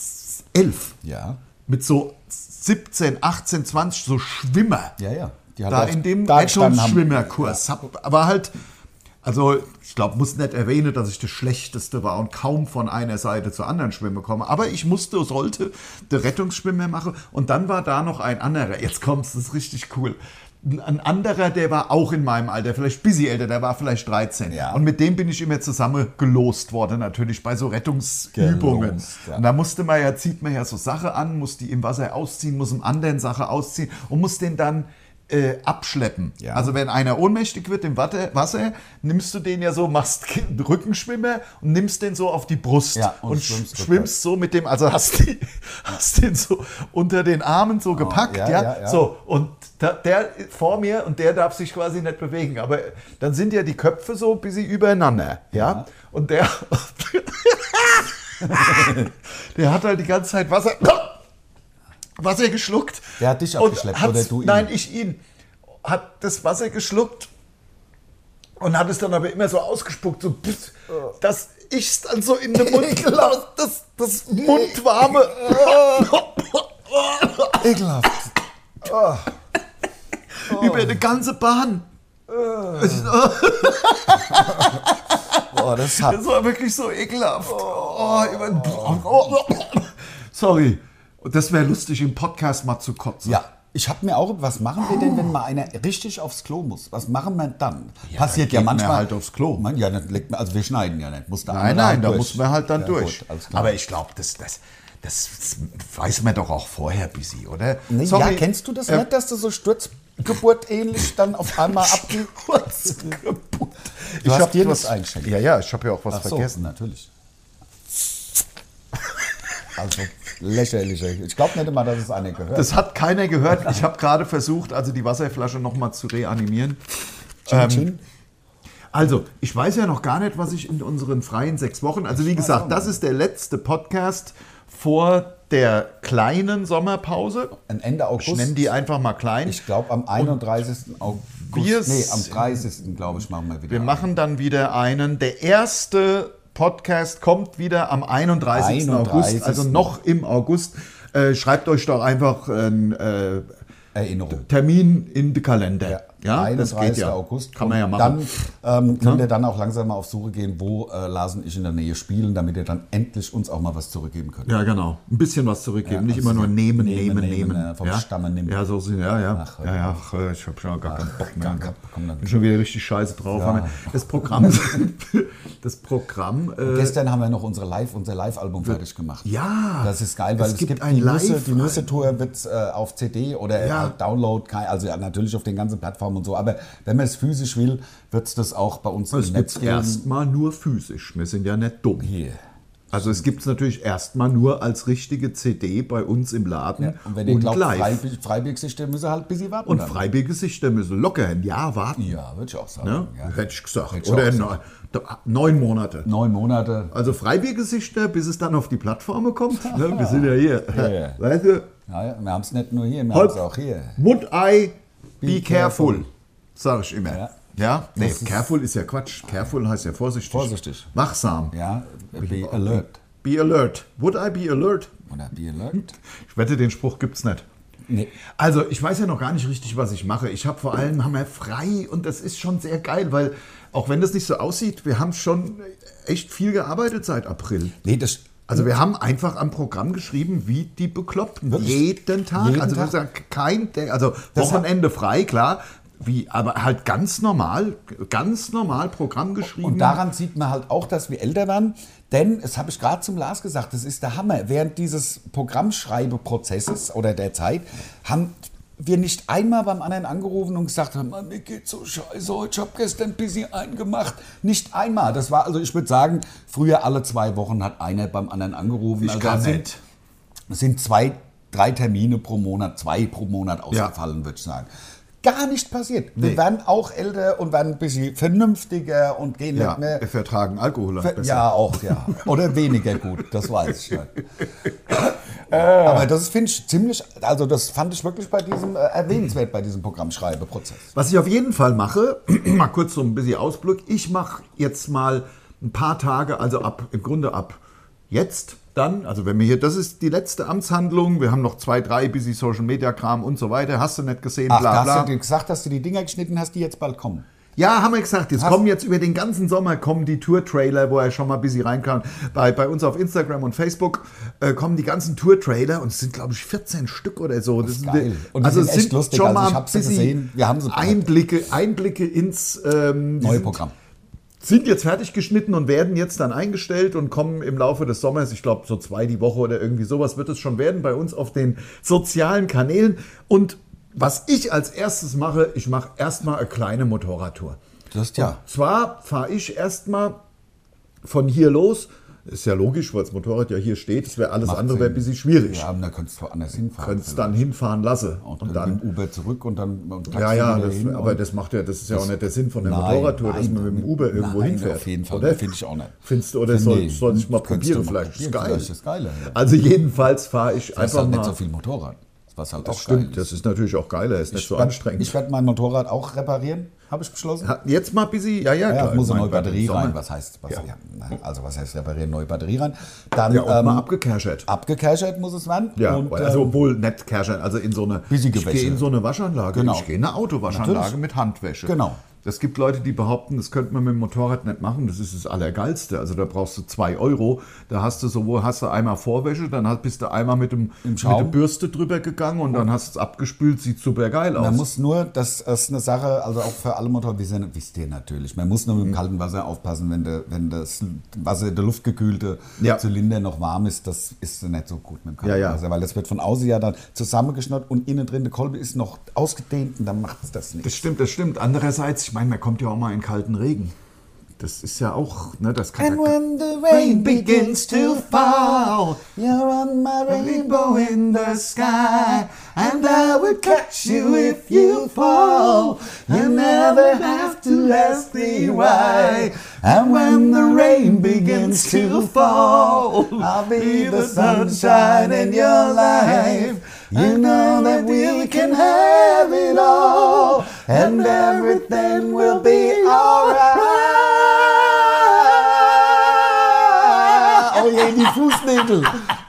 elf, Ja, mit so siebzehn, achtzehn, zwanzig, so Schwimmer. ja, ja. Die hat Da auch in dem da gestanden haben. Rettungsschwimmerkurs. Hab, aber halt, also ich glaube, muss nicht erwähnen, dass ich das Schlechteste war und kaum von einer Seite zur anderen schwimmen komme. Aber ich musste, sollte den Rettungsschwimmer machen. Und dann war da noch ein anderer. Jetzt kommt es, das ist richtig cool. Ein anderer, der war auch in meinem Alter, vielleicht ein bisschen älter, der war vielleicht dreizehn. Ja. Und mit dem bin ich immer zusammen gelost worden, natürlich bei so Rettungsübungen. Gelost, ja. Und da musste man ja, zieht man ja so Sache an, muss die im Wasser ausziehen, muss im anderen Sache ausziehen und muss den dann äh, abschleppen. Ja. Also wenn einer ohnmächtig wird im Watte- Wasser, nimmst du den ja so, machst einen Rückenschwimmer und nimmst den so auf die Brust Ja, und und, schwimmst sch- schwimmst so mit dem, also hast, die, hast den so unter den Armen so gepackt, ja, ja, ja, ja. so und da, der vor mir und der darf sich quasi nicht bewegen, aber dann sind ja die Köpfe so ein bisschen übereinander, ja, Ja. und der Der hat halt die ganze Zeit Wasser, Wasser geschluckt. Der hat dich und abgeschleppt hat's- oder du ihn? Nein, ich ihn. Hat das Wasser geschluckt und hat es dann aber immer so ausgespuckt, so, dass ich es dann so in den Mund, das, das mundwarme. Ekelhaft. Über eine ganze Bahn. Boah, das hat. Das war wirklich so ekelhaft. Oh, über, sorry. Und das wäre lustig, im Podcast mal zu kotzen. Ja, ich habe mir auch, was machen wir denn, wenn mal einer richtig aufs Klo muss? Was machen wir dann? Passiert ja geht man manchmal. halt aufs Klo. Man, ja, dann legt man, also wir schneiden ja nicht. Muss der Nein, andere nein, halt da durch. muss man halt dann Ja, durch. gut, alles klar. Aber ich glaube, das, das, das weiß man doch auch vorher busy, oder? Nee, Sorry, ja, kennst du das äh, nicht, dass du so Sturzgeburt ähnlich dann auf einmal abge... Sturzgeburt. Du Ich hast hab dir was- das eingeschenkt. Ja, ja, ich habe ja auch was Ach so, vergessen. natürlich. Also lächerlich. Ich glaube nicht immer, dass es einer gehört. Das hat keiner gehört. Ich habe gerade versucht, also die Wasserflasche nochmal zu reanimieren. Chin, chin. Also, ich weiß ja noch gar nicht, was ich in unseren freien sechs Wochen, also wie gesagt, das ist der letzte Podcast vor der kleinen Sommerpause. Ein Ende August. Ich nenne die einfach mal klein. Ich glaube am einunddreißigsten August. wir Nee, am s- dreißigsten glaube ich, machen wir wieder. Wir machen dann wieder einen. Der erste Podcast kommt wieder am einunddreißigsten August, einunddreißigsten also noch im August. Äh, schreibt euch doch einfach einen äh, Erinnerung. Termin in den Kalender. Ja, das geht einunddreißigsten ja. August. Kann man ja Und machen. Dann ähm, könnt ihr dann auch langsam mal auf Suche gehen, wo äh, Lars und ich in der Nähe spielen, damit ihr dann endlich uns auch mal was zurückgeben könnt. Ja, genau. Ein bisschen was zurückgeben, Ja, nicht also immer nur nehmen, nehmen, nehmen, nehmen, nehmen. äh, vom ja? Stamme nehmen. Ja, so sind, ja, ja. Ach, ja, ja, ach, äh, ich habe schon gar keinen Bock mehr. gar- komm, dann- Bin schon wieder richtig scheiße drauf. Ja. Das Programm, das Programm, äh, Gestern haben wir noch unsere Live, unser Live-Album fertig gemacht. ja. Das ist geil, weil Es es, gibt gibt, ein die Nüsse, Live- die Nüsse-Tour wird äh, auf C D oder Ja. halt Download, kein- also ja, natürlich auf den ganzen Plattformen und so, aber wenn man es physisch will, wird es das auch bei uns Es im Netz gibt erstmal nur physisch. Wir sind ja nicht dumm. Hier. Also es gibt es natürlich erstmal nur als richtige C D bei uns im Laden Ja, und wenn ihr glaubt, live. Freibier- Freibiergesichter müssen halt ein bisschen warten. Und dann. Freibiergesichter müssen locker ein Jahr warten. Ja, würde ich auch sagen. Ne? Ja. Hätte ich gesagt. Hätte ich Oder auch neun, neun Monate. Neun Monate. Also Freibiergesichter, bis es dann auf die Plattform kommt. Ne? Wir sind ja hier. Ja, ja. Weißt du? Ja, ja, wir haben es nicht nur hier, wir Halt. haben es auch hier. Would I be, Be careful? careful. Sag ich immer. Ja. Ja? Nee, Das ist- careful ist ja Quatsch. Careful heißt ja vorsichtig. Vorsichtig. Wachsam. Ja, be alert. Be alert. Would I be alert? Oder be alert? Ich wette, den Spruch gibt's nicht. Nee. Also, ich weiß ja noch gar nicht richtig, was ich mache. Ich habe vor allem haben wir frei und das ist schon sehr geil, weil auch wenn das nicht so aussieht, wir haben schon echt viel gearbeitet seit April. Nee, das. Also wir haben einfach am Programm geschrieben, wie die Bekloppten. Wirklich? Jeden Tag. Jeden also wir Tag? sagen, kein, also Das Wochenende frei, klar. Wie, aber halt ganz normal, ganz normal Programm geschrieben. Und daran sieht man halt auch, dass wir älter werden. Denn, das habe ich gerade zum Lars gesagt, das ist der Hammer. Während dieses Programmschreibeprozesses oder der Zeit haben wir nicht einmal beim anderen angerufen und gesagt haben, Mann, mir geht so scheiße, ich habe gestern ein bisschen eingemacht. Nicht einmal. Das war, also ich würde sagen, früher alle zwei Wochen hat einer beim anderen angerufen. Ich also kann sind, nicht. Es sind zwei, drei Termine pro Monat, zwei pro Monat ausgefallen, würde ich sagen. Gar nicht passiert. Wir Nee. werden auch älter und werden ein bisschen vernünftiger und gehen ja, nicht mehr. wir vertragen Alkohol halt besser. Ja, auch, ja. Oder weniger gut, das weiß ich nicht. Aber das finde ich ziemlich, also das fand ich wirklich bei diesem, äh, erwähnenswert bei diesem Programmschreibeprozess. Was ich auf jeden Fall mache, mal kurz so ein bisschen Ausblick, ich mache jetzt mal ein paar Tage, also ab, im Grunde ab jetzt dann, also wenn wir hier, das ist die letzte Amtshandlung, wir haben noch zwei, drei bisschen Social Media Kram und so weiter, hast du nicht gesehen, Ach, bla da bla. hast du gesagt, dass du die Dinger geschnitten hast, die jetzt bald kommen. Ja, haben wir gesagt, jetzt Hast- kommen jetzt über den ganzen Sommer kommen die Tour-Trailer, wo er schon mal ein bisschen reinkam. Bei, bei uns auf Instagram und Facebook äh, kommen die ganzen Tour-Trailer und es sind, glaube ich, vierzehn Stück oder so. Das ist sind- geil. Und die also sind es echt sind lustig. schon Also mal ich ein hab sie bisschen gesehen. Wir haben sie parat. Einblicke, Einblicke ins ähm, die Neue sind- Programm. sind jetzt fertig geschnitten und werden jetzt dann eingestellt und kommen im Laufe des Sommers, ich glaube so zwei die Woche oder irgendwie sowas wird es schon werden bei uns auf den sozialen Kanälen. Und was ich als erstes mache, ich mache erstmal eine kleine Motorradtour. Das ist ja. Zwar fahre ich erstmal von hier los Ist ja logisch, weil das Motorrad ja hier steht. Das wäre alles Macht andere wäre ein Sinn. bisschen schwierig. Ja, dann könntest du woanders hinfahren. Könntest dann hinfahren lassen. Und, Und dann dann. mit dem Uber zurück und dann und Taxi Ja, ja, wieder das, hin aber und- das macht ja, das ist ja auch nicht der Sinn von der Nein, Motorradtour, dass nein, man mit dem Uber irgendwo nein, hinfährt. auf jeden Fall. Oder? Finde ich auch nicht. Findest du, oder Finde soll, ich. soll ich mal Könntest du probieren? mal Vielleicht ist es probieren, geil. vielleicht ist es geiler, ja. Also jedenfalls fahre ich Das ist einfach halt mal. nicht so viel Motorrad. Was halt Das auch stimmt, geil ist. das ist natürlich auch geiler, ist nicht so werd- anstrengend. Ich werde mein Motorrad auch reparieren, habe ich beschlossen. Ha- Jetzt mal ein bisschen, ja, ja, Ja, klar. muss eine mein neue Gott, im Batterie Sommer. rein. Was heißt, was, Ja. ja. na, also was heißt reparieren, neue Batterie rein? Dann Ja, und ähm, mal abgekerschert. abgecashert muss es werden. Ja, und, also ähm, obwohl nicht kerschern, also in so eine, Bissige ich gehe Wäsche. in so eine Waschanlage, Genau. ich gehe in eine Autowaschanlage Natürlich. mit Handwäsche. Genau. Es gibt Leute, die behaupten, das könnte man mit dem Motorrad nicht machen. Das ist das Allergeilste. Also da brauchst du zwei Euro. Da hast du sowohl hast du einmal Vorwäsche, dann hast, bist du einmal mit, dem, Im mit Schaum. der Bürste drüber gegangen und dann hast du es abgespült. Sieht super geil aus. Man muss nur, das ist eine Sache, also auch für alle Motoren, wie sie- wisst ihr natürlich, man muss nur mit dem kalten Wasser aufpassen, wenn, de, wenn das Wasser, der luftgekühlte Ja. Zylinder noch warm ist, das ist nicht so gut mit dem kalten Ja, ja. Wasser, weil das wird von außen ja dann zusammengeschnurrt und innen drin, der Kolbe ist noch ausgedehnt und dann macht es das nicht. Das stimmt, das stimmt. Andererseits, ich meine, man kommt ja auch mal in kalten Regen. Das ist ja auch, ne, das kann And when the rain begins to fall, you're on my rainbow in the sky, and I will catch you if you fall. You never have to ask me why. And when the rain begins to fall, I'll be the sunshine in your life. You know that we can have it all, and everything will be alright. Oh je, die Fußnägel.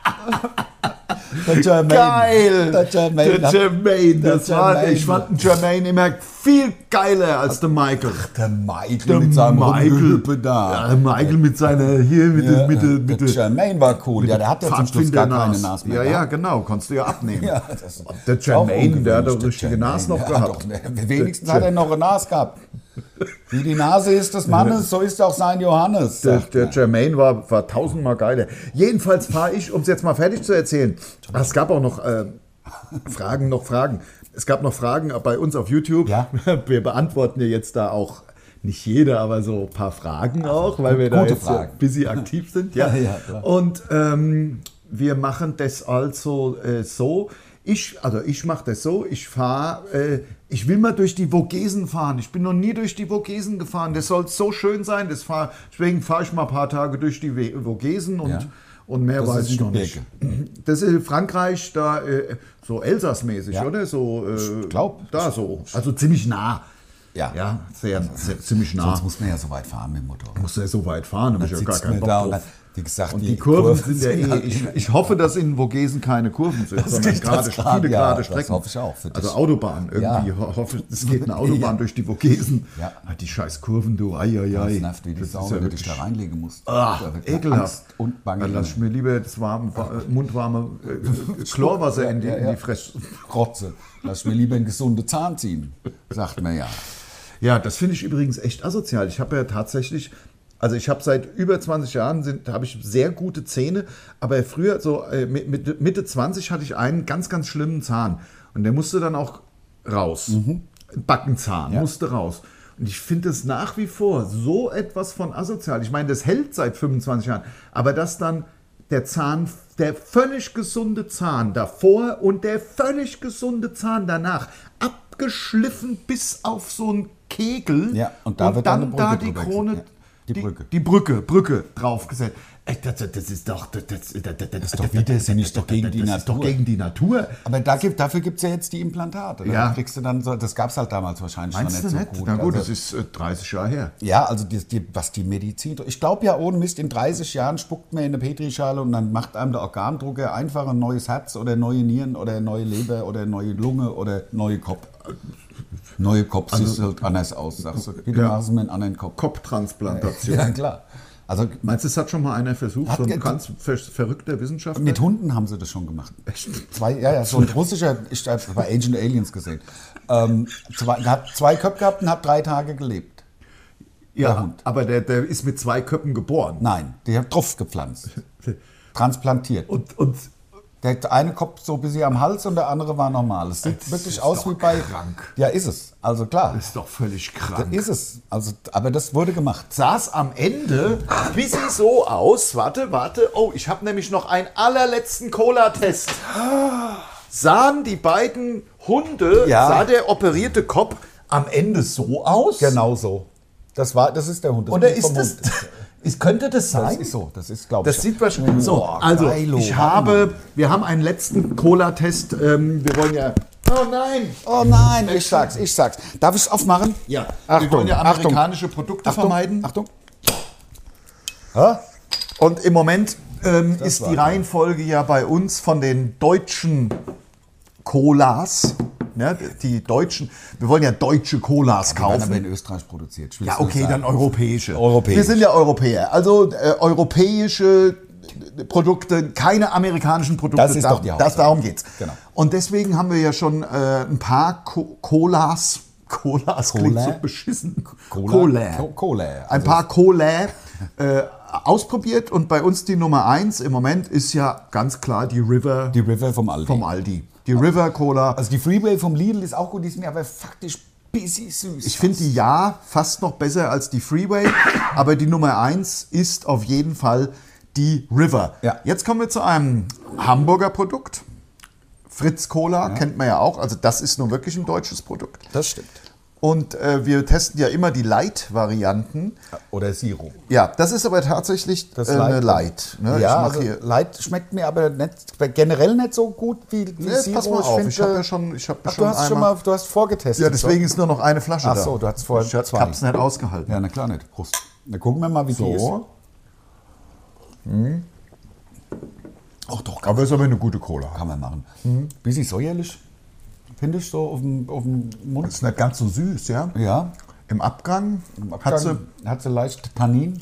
Der Jermaine. Geil! Der Jermaine. Der Jermaine, das Der war, Jermaine. ich fand den Jermaine immer viel geiler als der Michael. Der Michael Der mit seinem Michael, Rumgehüppe da. Ja, der Michael mit seiner, hier, mit der, mit der, mit der der Jermaine war cool. Ja, der hat ja zum Schluss gar keine Nas mehr. Ja, ja, gehabt. genau, konntest du ja abnehmen. Ja, das ist der auch Jermaine, der hat doch ungewöhnlich, richtige der Nas noch Jermaine. Ja, gehabt. doch, wenigstens hat er noch eine Nas gehabt. Wie die Nase ist des Mannes, so ist auch sein Johannes. Der, sagt der man. Jermaine war, war tausendmal geiler. Jedenfalls fahre ich, um es jetzt mal fertig zu erzählen, es gab auch noch äh, Fragen, noch Fragen. Es gab noch Fragen bei uns auf YouTube. Ja. Wir beantworten ja jetzt da auch, nicht jede, aber so ein paar Fragen auch, weil wir da gute jetzt so Fragen. busy aktiv sind. Ja. Ja, ja, klar. Und ähm, wir machen das also äh, so. Ich, also ich mache das so, ich fahre, äh, ich will mal durch die Vogesen fahren. Ich bin noch nie durch die Vogesen gefahren. Das soll so schön sein. Das fahr, deswegen fahre ich mal ein paar Tage durch die We- Vogesen und, Ja. und mehr Das weiß ist ich ein noch nicht. Gebirge. Das ist in Frankreich, da äh, so Elsass-mäßig, Ja. oder? So, äh, Ich glaub. Da so. Also ziemlich nah. Ja. Ja, sehr, sehr ziemlich nah. Sonst muss man ja so weit fahren mit dem Motorrad. Muss ja so weit fahren, habe ich ja gar sitzt keinen man Bock da und drauf. dann, wie gesagt, Und die, Kurven, sind ja eh, halt- ich, ich hoffe, dass in Vogesen keine Kurven sind, sondern geht gerade, das grad, viele ja, gerade das Strecken. hoffe ich auch für dich. Also Autobahn irgendwie. Ja. Ho- Hoffe, es geht eine Autobahn Ja. durch die Vogesen. Ja. Ah, die scheiß Kurven, du, ai, ai, Das ai. nervt wie die Das Sau, ist ja wenn du dich wirklich- da reinlegen musst. Ah, Da wird mir ekelhaft. Angst und Bange. Dann lass ich mir lieber das warme, wa- äh, mundwarme äh, Chlorwasser in die, Ja, ja, in ja. die Fresse. Rotze. Lass ich mir lieber einen gesunden Zahn ziehen, sagt man ja. Ja, das finde ich übrigens echt asozial. Ich habe ja tatsächlich, also ich habe seit über zwanzig Jahren, sind, habe ich sehr gute Zähne, aber früher, so äh, mit, mit Mitte zwanzig, hatte ich einen ganz, ganz schlimmen Zahn. Und der musste dann auch raus. Backenzahn Ja. musste raus. Und ich finde es nach wie vor so etwas von asozial. Ich meine, das hält seit fünfundzwanzig Jahren, aber dass dann der Zahn, der völlig gesunde Zahn davor und der völlig gesunde Zahn danach abgeschliffen bis auf so einen Kegel Ja, und da wird dann eine da Brücke die drüber Krone, gesetzt. Ja, die Brücke. die Brücke, Brücke draufgesetzt. Ey, Das, das ist doch, das, das, das, das ist doch widersinnig, ist doch gegen die das ist doch Natur. gegen die Natur. Aber da gibt, dafür gibt es ja jetzt die Implantate. Ja. Da kriegst du dann so, das gab es halt damals wahrscheinlich Meinst noch du nicht nicht? so gut. Na gut, Also- das ist äh, dreißig Jahre her. Ja, also die, die, was die Medizin. Ich glaube ja ohne Mist, in dreißig Jahren spuckt man in eine Petrischale und dann macht einem der Organdrucker einfach ein neues Herz oder neue Nieren oder neue Leber oder neue Lunge oder neue Kopf. Neue Kopf sieht halt anders aus, sagst du. Bitte Ja. machen Sie mir einen anderen Kopf. Kopftransplantation. Ja, klar. Also Meinst du, das hat schon mal einer versucht, Hat so ein ge- ganz ver verrückter Wissenschaftler? mit Hunden haben sie das schon gemacht. Zwei, ja, ja, so ein russischer, ich habe bei Agent Aliens gesehen. Ähm, zwei, hat zwei Köpfe gehabt und hat drei Tage gelebt. der ja, Hund. aber der, der ist mit zwei Köpfen geboren. Nein, die hat drauf gepflanzt. Transplantiert. Und, und Der eine Kopf so ein bisschen am Hals und der andere war normal. Es sieht Das wirklich ist aus doch wie bei... krank. Ja, ist es. Also klar. Das ist doch völlig Das krank. ist es. Also, aber das wurde gemacht. Saß am Ende ein bisschen so aus. Warte, warte. Oh, ich habe nämlich noch einen allerletzten Cola-Test. Sahen die beiden Hunde, Ja. sah der operierte Kopf am Ende so aus? Genau so. Das, war, das ist der Hund. Das Oder Bild ist vom das... Hund. Ist, könnte das Das sein? ist so. Das ist, glaube ich... Das sieht wahrscheinlich so. Boah, Also, geilo. ich habe... Wir haben einen letzten Cola-Test. Ähm, wir wollen ja... Oh nein! Oh nein, ich sag's, ich sag's. Darf ich's aufmachen? Ja, Achtung, wir wollen ja Achtung. amerikanische Produkte Achtung, vermeiden. Achtung. Ha? Und im Moment ähm, ist war die klar. Reihenfolge ja bei uns von den deutschen Colas. Ne, die deutschen, wir wollen ja deutsche Colas Die werden aber kaufen. in Österreich produziert. Ich will's Ja, nur okay, sagen. dann europäische. Europäisch. Wir sind ja Europäer. Also äh, europäische Produkte, keine amerikanischen Produkte. Das ist doch die Hauptsache. das, Darum geht's. Genau. Und deswegen haben wir ja schon äh, ein paar Co Colas. Colas klingt Cola? so beschissen. Cola. Cola. Co- Cola. Ein Also- paar Cola äh, ausprobiert und bei uns die Nummer eins im Moment ist ja ganz klar die River Die River vom Aldi. vom Aldi. Die River Cola. Also die Freeway vom Lidl ist auch gut, die ist mir aber faktisch busy süß. Ich finde die ja fast noch besser als die Freeway, aber die Nummer eins ist auf jeden Fall die River. Ja. Jetzt kommen wir zu einem Hamburger Produkt. Fritz Cola kennt man ja auch, also das ist nun wirklich ein deutsches Produkt. Das stimmt. Und äh, wir testen ja immer die Light-Varianten. Oder Zero. Ja, das ist aber tatsächlich Das äh, eine Light. Light. Ne? Ja, ich mach also hier, Light schmeckt mir aber nicht, generell nicht so gut wie, wie Nee, Zero. pass mal auf, finde, ich habe ja schon, ich hab Ach, schon du hast schon einmal... mal, du hast vorgetestet. Ja, deswegen ist nur noch eine Flasche Ach da. so, du hattest vorher Ich zwei. hab's nicht ausgehalten. Ja, na klar nicht. Prost. Dann gucken wir mal, wie die ist. So. Ach doch, kann, Aber ist aber eine gute Cola. kann man machen. Bisschen säuerlich, finde ich, so auf dem, auf dem Mund. Ist nicht ganz so süß, ja? Ja, Im Abgang, im hat Abgang sie hat sie leicht Tannin.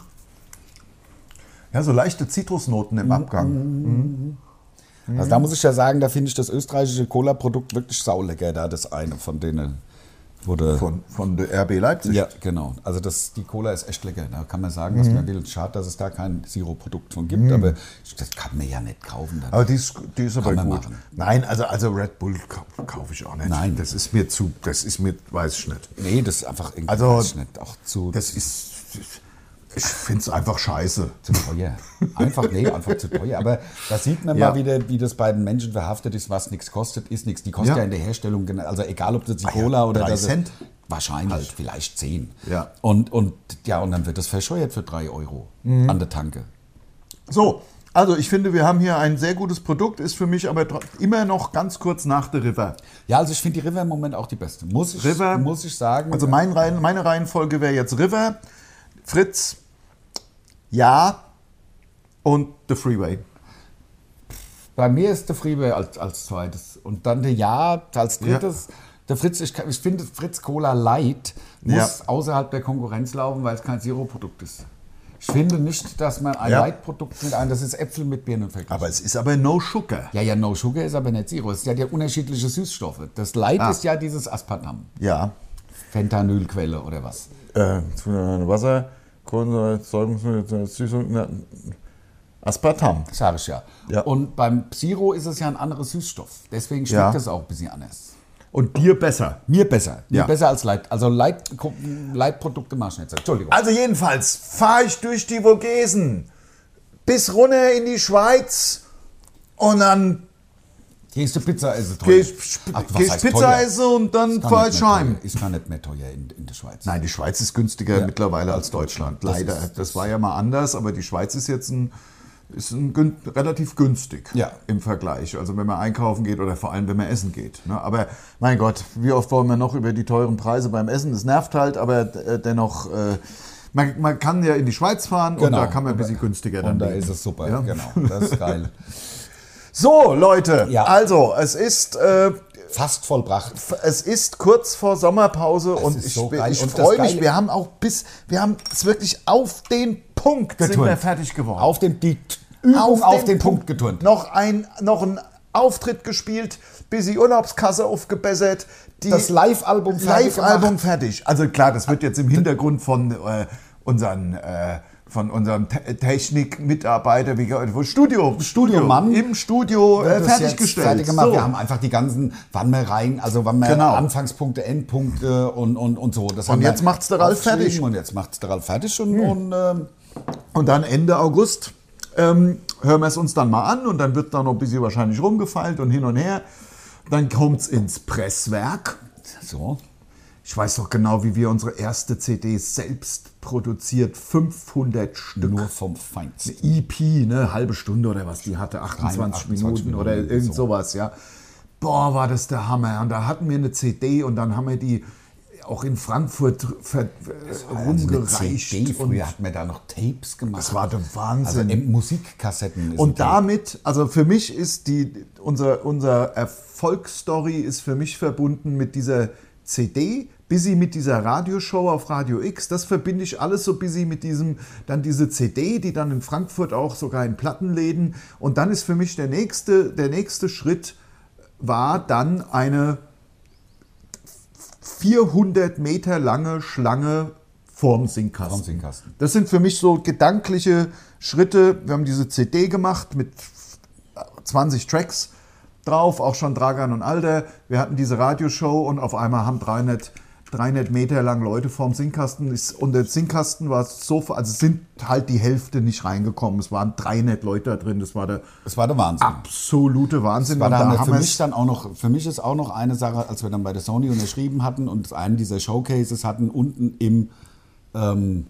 ja, so leichte Zitrusnoten im Abgang. Also da muss ich ja sagen, da finde ich das österreichische Cola-Produkt wirklich saulecker. Da das eine von denen wurde... Von, von der R B Leipzig. Ja, genau. Also das, die Cola ist echt lecker. Da kann man sagen, was man will. Schade, dass es da kein Zero-Produkt von gibt, aber das kann man ja nicht kaufen. Dann. Aber die ist, die ist aber man gut. machen. Nein, also, also Red Bull kau- kaufe ich auch nicht. Nein. Das ist mir zu, das ist mir, weiß ich nicht. Nee, das ist einfach irgendwie Also, weiß ich nicht, auch zu, Das ist, ich finde es einfach scheiße. zu teuer. Einfach, nee, einfach zu teuer. Aber da sieht man Ja. mal wieder, wie das bei den Menschen verhaftet ist, was nichts kostet, ist nichts. Die kostet Ja. ja in der Herstellung, gena- also egal ob das die Ah ja, Cola oder drei das Cent? wahrscheinlich, vielleicht zehn. Ja. Und, und, ja, und dann wird das verscheuert für drei Euro Mhm. an der Tanke. So, also ich finde, wir haben hier ein sehr gutes Produkt, ist für mich aber tro- immer noch ganz kurz nach der River. Ja, also ich finde die River im Moment auch die beste. Muss ich, River, muss ich sagen. Also mein Reihen, meine Reihenfolge wäre jetzt River, Fritz, Ja und The Freeway. Bei mir ist der Freeway als, als zweites und dann der Ja als drittes. Der Fritz, ich, kann- ich finde Fritz Cola Light muss Ja. außerhalb der Konkurrenz laufen, weil es kein Zero-Produkt ist. Ich finde nicht, dass man ein Ja. Light-Produkt mit einem, das ist Äpfel mit Birnen vergleicht. Aber es ist aber No Sugar. ja, ja, No Sugar ist aber nicht Zero. Es sind ja die unterschiedliche Süßstoffe. Das Light Ah. ist ja dieses Aspartam, Ja. Fentanylquelle oder was. Äh, Wasser, Kohlensäure, Süßung, na, Aspartam. Sag ich ja. Ja. Und beim Zero ist es ja ein anderer Süßstoff. Deswegen schmeckt Ja. das auch ein bisschen anders. Und dir besser. Mir besser. Mir Ja. besser als Light. Also Light, Light-Produkte mach ich nicht. Entschuldigung. Also jedenfalls fahre ich durch die Vogesen bis runter in die Schweiz und dann Gehst du Pizza essen? teuer? gehe ich, Ach, was geh ich heißt Pizza teuer? essen und dann Ist gar fahre nicht ich mehr heim. teuer. Ist gar nicht mehr teuer in, in der Schweiz. Nein, die Schweiz ist günstiger Ja. mittlerweile als Deutschland. Das Leider. ist- Das war ja mal anders, aber die Schweiz ist jetzt ein, ist ein gün, relativ günstig Ja. im Vergleich. Also wenn man einkaufen geht oder vor allem wenn man essen geht. Ne? Aber mein Gott, wie oft wollen wir noch über die teuren Preise beim Essen? Das nervt halt, aber äh, dennoch, äh, man, man kann ja in die Schweiz fahren und da kann man ein bisschen günstiger dann Und da leben. ist es super. Ja. Genau, das ist geil. So, Leute, Ja. also es ist... Äh, Fast vollbracht. Es ist kurz vor Sommerpause und ist ich, so geil. ich Und das freue mich. Geile- Wir haben auch bis, wir haben es wirklich auf den Punkt sind Geturnt. wir fertig geworden. Auf den, die Übung auf, den, Punkt geturnt. Noch ein, noch ein Auftritt gespielt, bis die Urlaubskasse aufgebessert. Die Das Live-Album fertig Live-Album gemacht. fertig. Also klar, das wird jetzt im Hintergrund von äh, unseren äh, von unserem Te- Technikmitarbeiter, wie wo Studio, Studiomann. im Studio äh, Das jetzt fertiggestellt. fertig gemacht. So. Wir haben einfach die ganzen, wann wir rein, also wann wir Genau. Anfangspunkte, Endpunkte und, und, und so. Das Und haben jetzt wir macht's der Ralf aufgeschrieben fertig. Und jetzt macht's der Ralf fertig und, und ähm, Und dann Ende August ähm, hören wir es uns dann mal an und dann wird da noch ein bisschen wahrscheinlich rumgefeilt und hin und her. Dann kommt es ins Presswerk. so. Ich weiß doch genau, wie wir unsere erste C D selbst produziert, fünfhundert Stück. Nur vom Feinsten. E P, ne, halbe Stunde oder was die hatte, achtundzwanzig Minuten, Minuten oder irgend so. sowas, ja. Boah, war das der Hammer. Und da hatten wir eine C D und dann haben wir die auch in Frankfurt ver, rumgereicht. C D, und früher hatten wir da noch Tapes gemacht. das war der also Wahnsinn. im Musikkassetten. Ist Und ein Tape. damit, also für mich ist die, unser, unser Erfolgsstory ist für mich verbunden mit dieser C D, busy mit dieser Radioshow auf Radio X. Das verbinde ich alles so busy mit diesem, dann diese C D, die dann in Frankfurt auch sogar in Plattenläden. Und dann ist für mich der nächste, der nächste Schritt war dann eine vierhundert Meter lange Schlange vorm Singkasten. Vorm Singkasten. Das sind für mich so gedankliche Schritte. Wir haben diese C D gemacht mit zwanzig Tracks drauf, auch schon Dragan und Alder. Wir hatten diese Radioshow und auf einmal haben dreihundert, dreihundert Meter lang Leute vorm Singkasten. Und der Singkasten war so, also sind halt die Hälfte nicht reingekommen. Es waren dreihundert Leute da drin. Das war der Das war der Wahnsinn. absolute Wahnsinn. War Und dann da für haben wir mich es- dann auch noch, für mich ist auch noch eine Sache, als wir dann bei der Sony unterschrieben hatten und einen dieser Showcases hatten, unten im, ähm,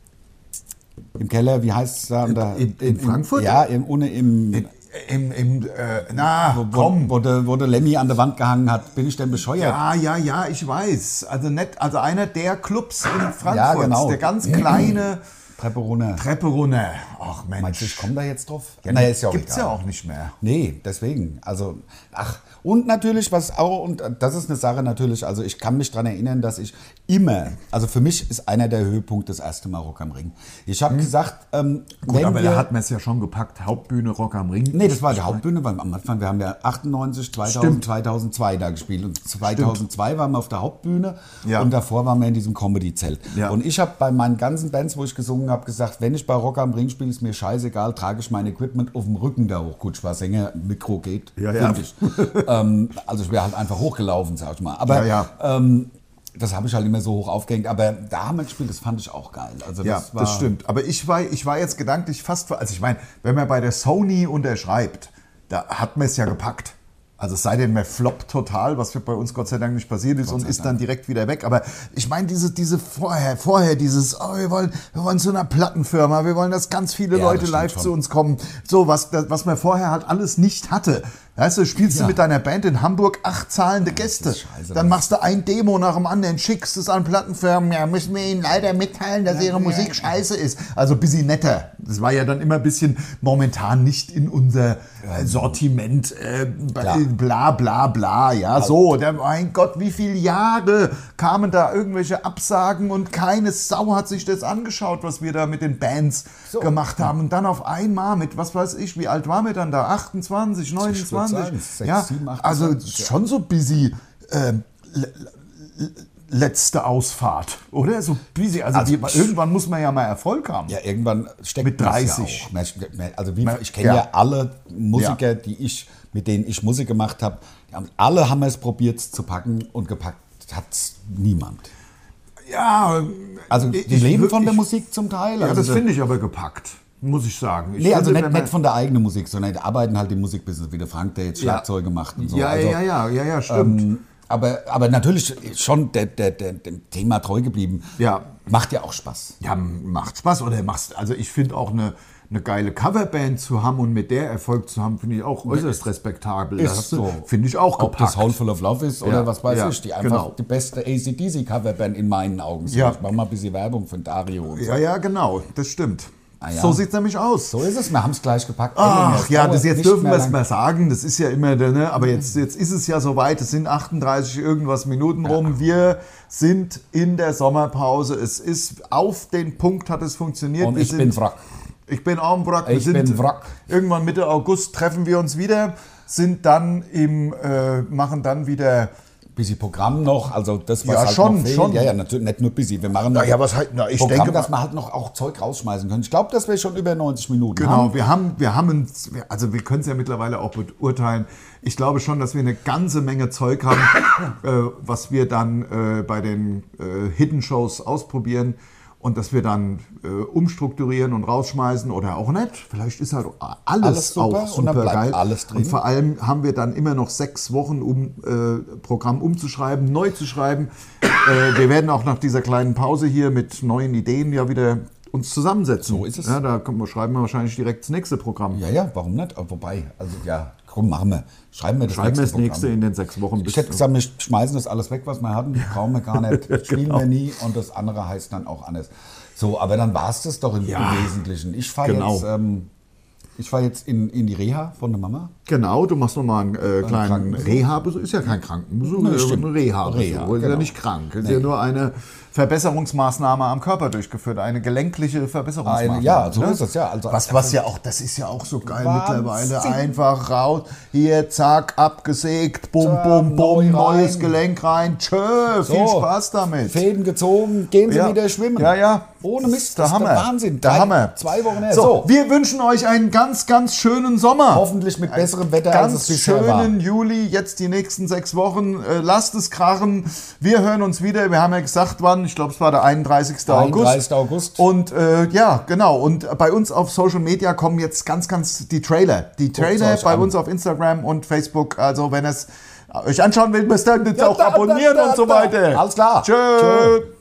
im Keller, wie heißt es da? da in- in Frankfurt? Ja, im, ohne im, Im, im, äh, na, wo, komm. wo, der, wo der Lemmy an der Wand gehangen hat. Bin ich denn bescheuert? Ja, ja, ja, ich weiß. Also nicht, also einer der Clubs in Frankfurt, Ja, genau. der ganz kleine Treppe runter. Treppe runter. Ach Mensch. Meinst du, ich komme da jetzt drauf? Ja, naja, ist ja auch gibt's egal. ja auch nicht mehr. Nee, deswegen. Also, ach, und natürlich, was auch, und das ist eine Sache natürlich, also ich kann mich daran erinnern, dass ich immer, also für mich ist einer der Höhepunkte das erste Mal Rock am Ring. Ich habe gesagt, ähm, Gut, wenn aber wir, da hat man es ja schon gepackt. Hauptbühne Rock am Ring. Nee, das war die Hauptbühne, weil am Anfang, wir haben ja achtundneunzig, zweitausend, Stimmt. zweitausendzwei da gespielt und zweitausendzwei waren wir auf der Hauptbühne Ja. und davor waren wir in diesem Comedy-Zelt. Ja. Und ich habe bei meinen ganzen Bands, wo ich gesungen habe, gesagt, wenn ich bei Rock am Ring spiele, ist mir scheißegal, trage ich mein Equipment auf dem Rücken da hoch. Gut, ich war Sänger, Mikro geht, Ja, ja. finde ich. ähm, also ich wäre halt einfach hochgelaufen, sag ich mal. Aber Ja, Ähm, das habe ich halt immer so hoch aufgehängt. Aber da haben wir gespielt, das fand ich auch geil. Also Ja, das, war, das stimmt. Aber ich war, ich war jetzt gedanklich fast, also ich meine, wenn man bei der Sony unterschreibt, da hat man es ja gepackt. Also es sei denn, man floppt total, was bei uns Gott sei Dank nicht passiert ist und ist dann direkt wieder weg. Aber ich meine, diese, diese vorher, vorher dieses, oh, wir wollen, wir wollen zu einer Plattenfirma, wir wollen, dass ganz viele Ja, Leute das stimmt live schon. zu uns kommen. So, was, das, was man vorher halt alles nicht hatte. Weißt du, spielst Ja. du mit deiner Band in Hamburg acht zahlende Gäste. ist scheiße, Dann das- machst du ein Demo nach dem anderen, schickst es an Plattenfirmen, ja, müssen wir ihnen leider mitteilen, dass ihre Musik scheiße ist. Also ein bisschen netter. Das war ja dann immer ein bisschen momentan nicht in unser äh, Sortiment, äh, Klar. bla bla bla, ja, so. Der, mein Gott, wie viele Jahre kamen da irgendwelche Absagen und keine Sau hat sich das angeschaut, was wir da mit den Bands So. gemacht haben. Und dann auf einmal mit, was weiß ich, wie alt waren wir dann da? achtundzwanzig, neunundzwanzig? sagen, sechs, Ja, sieben, also achtundzwanzig, ja. schon so busy. ähm, le- le- letzte Ausfahrt, oder? So busy. Also, Also die, irgendwann muss man ja mal Erfolg haben. Ja, irgendwann steckt Mit man's dreißig. Ja auch. Man- Also wie, ich kenne Ja. ja. alle Musiker, die ich, mit denen ich Musik gemacht habe. Die haben- Alle haben es probiert zu packen und gepackt hat es niemand. Ja, Also die ich- leben von der ich- Musik zum Teil. Ja, also das finde ich aber gepackt, muss ich sagen. Ich Nee, also finde, nicht, wenn man- nicht von der eigenen Musik, sondern die arbeiten halt im Musikbusiness, wie der Frank, der jetzt Ja. Schlagzeuge macht und so. Ja, also, ja, ja, ja, ja, stimmt. Ähm, aber, aber natürlich schon der, der, der, dem Thema treu geblieben. Ja. Macht ja auch Spaß. Ja, macht Spaß. Oder machst, also ich finde auch eine, eine geile Coverband zu haben und mit der Erfolg zu haben, finde ich auch äußerst respektabel. Ist Das hast du- so. Finde ich auch Ob das gepackt. Hole Full of Love ist oder Ja, was weiß ja, ich. Die einfach genau. die beste A C D C-Coverband in meinen Augen sind. Ja. Ich mache mal ein bisschen Werbung für Dario und so. Ja, ja, genau, das stimmt. Ah, ja. So sieht es nämlich aus. So ist es, wir haben es gleich gepackt. Ach Es ja, dauert das jetzt nicht dürfen mehr wir es lang. mal sagen. Das ist ja immer, der, ne? Aber jetzt, jetzt ist es ja soweit. Es sind achtunddreißig irgendwas Minuten rum. Wir sind in der Sommerpause. Es ist auf den Punkt, hat es funktioniert. Und wir ich sind, bin Wrack. Ich bin auch im Wrack. Wir Ich sind bin Wrack. Irgendwann Mitte August treffen wir uns wieder, sind dann im, äh, machen dann wieder bisschen Programm noch, also das was Ja, halt schon, noch fehlt. schon. Ja, ja, natürlich nicht nur busy. Wir machen noch ja, was halt, na, ich Programm, denke mal- dass wir halt noch auch Zeug rausschmeißen können. Ich glaube, dass wir schon über neunzig Minuten Genau, haben. wir haben, wir haben, ein, also wir können es ja mittlerweile auch beurteilen. Ich glaube schon, dass wir eine ganze Menge Zeug haben, äh, was wir dann äh, bei den äh, Hidden Shows ausprobieren und dass wir dann äh, umstrukturieren und rausschmeißen oder auch nicht. Vielleicht ist halt alles, Alles super auch und super dann bleibt geil. alles drin. Und vor allem haben wir dann immer noch sechs Wochen, um äh, Programm umzuschreiben, neu zu schreiben. äh, wir werden auch nach dieser kleinen Pause hier mit neuen Ideen ja wieder uns zusammensetzen. So ist es. Ja, da kommen wir, schreiben wir wahrscheinlich direkt das nächste Programm. Ja, ja, warum nicht? Aber wobei, also ja, komm, machen wir. Schreiben wir das Schreiben wir das nächste nächste Programm. in den sechs Wochen. Ich hätte gesagt, wir schmeißen das alles weg, was wir hatten. Brauchen wir gar nicht. Spielen genau. wir nie. Und das andere heißt dann auch anders. So, aber dann war es das doch im, Ja, im Wesentlichen. Ich fahre genau. jetzt, ähm, ich fahr jetzt in, in die Reha von der Mama. Genau, du machst nochmal einen äh, kleinen Krankenbesuch. Reha-Besuch. Ist ja kein Krankenbesuch, Nee, ist stimmt. ein Reha-Besuch. Reha, ist ja genau. nicht krank. Ist Nee. ja nur eine Verbesserungsmaßnahme am Körper durchgeführt. Eine gelenkliche Verbesserungsmaßnahme. Eine, ja, so ne? ist es, ja. Also, was, was ja auch, das ist ja auch so geil Wahnsinn. mittlerweile. Einfach raus, hier, zack, abgesägt, bum, bum, neu bum, neues rein. Gelenk rein. Tschö, viel So, Spaß damit. Fäden gezogen, gehen Sie Ja. wieder schwimmen. Ja, ja. Ohne Mist, Der das ist Hammer. der Wahnsinn. Der Drei- Hammer. Zwei Wochen her. So, So, wir wünschen euch einen ganz, ganz schönen Sommer. hoffentlich mit besserem Wetter, Ganz als es bisher war. schönen Juli, jetzt die nächsten sechs Wochen. Äh, lasst es krachen. Wir hören uns wieder. Wir haben ja gesagt, wann. Ich glaube, es war der einunddreißigste August. einunddreißigster August. Und äh, ja, genau. Und bei uns auf Social Media kommen jetzt ganz, ganz die Trailer. Die Trailer euch bei an. uns auf Instagram und Facebook. Also, wenn es euch anschauen will, müsst ihr uns Ja, auch da, abonnieren da, da, und so da. weiter. Alles klar. Tschö. Tschö.